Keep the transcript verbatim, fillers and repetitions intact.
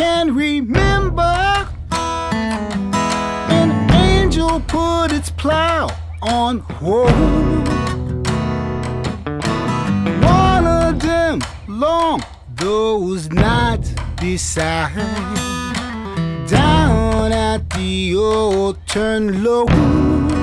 can remember an angel put its plow on hold. One of them long those nights beside, down at the old turn low.